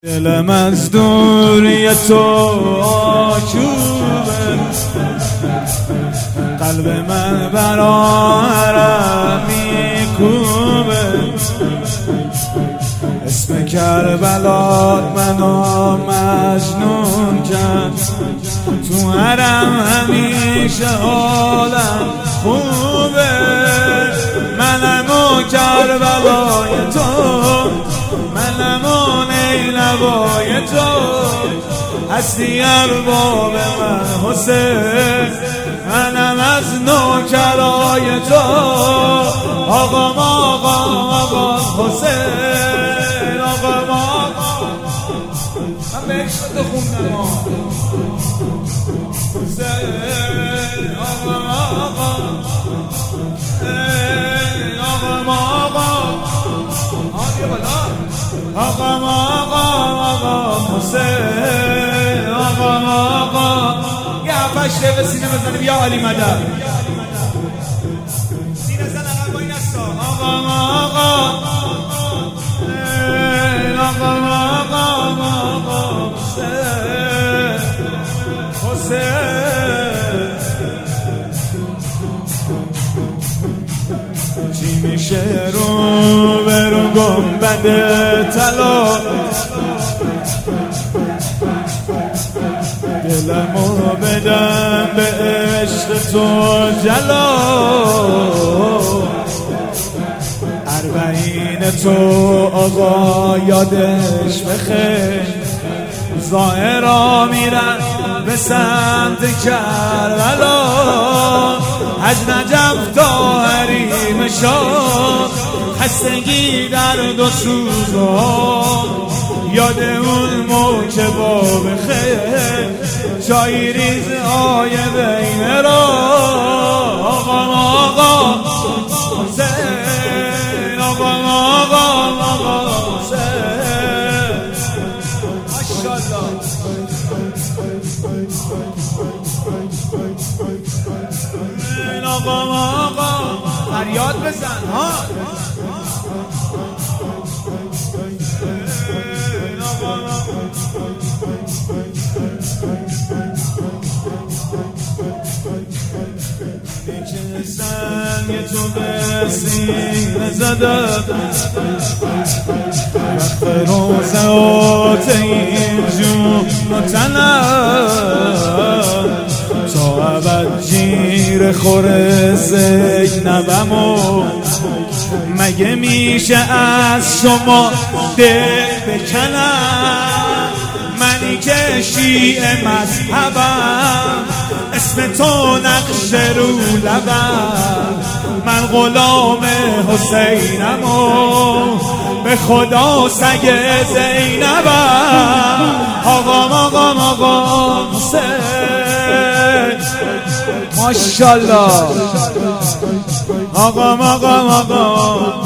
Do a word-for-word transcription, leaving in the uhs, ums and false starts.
دلم از دوری تو آشوبه، قلب من برارم میکوبه. اسم کربلات منو مجنون کرد، تو حرم همیشه حالم خوبه. منم و کربلای تو، منم و نیلوای تو، هستی ارباب من حسین. منم از نوکرای تو، آقام آقام آقام حسین. آقام آقام من به عشق تو خوندم حسین. آقام آقام آقام آقام آقام بالا آقام آقام آقام حسین. آقام آقام یه هفتش دقیقه سینه بزنی بیا علی مدد. سینه زن اقل با این هستا. آقام آقام آقام آقام آقام حسین حسین. چی میشه رو برو گنبد طلا، دلمو بدم به عشق تو جلا. اربعین تو آقا یادش بخیر، ظاهرا میرن به سمت کربلا. از نجف تا حریم شاه، خستگی درد و سوزا. یاد اون موکبا بخیر، جایی ریز آی بین را. آقام آقام حسین، آقام آقام آقام حسین. ماشاءالله آقام آقام فریاد بزن ها. که سنگ تو به سینه زدم، وقت روزات این جون و تنم. تا ابد جیر خور زینبمو، مگه میشه از شما دل بکنم؟ منی که شیعه مذهبم، اسم تو نقش رو لبم. من غلام حسینم و به خدا سگ زینبم. آقام آقام آقام حسین. ماشاءالله آقام آقام آقام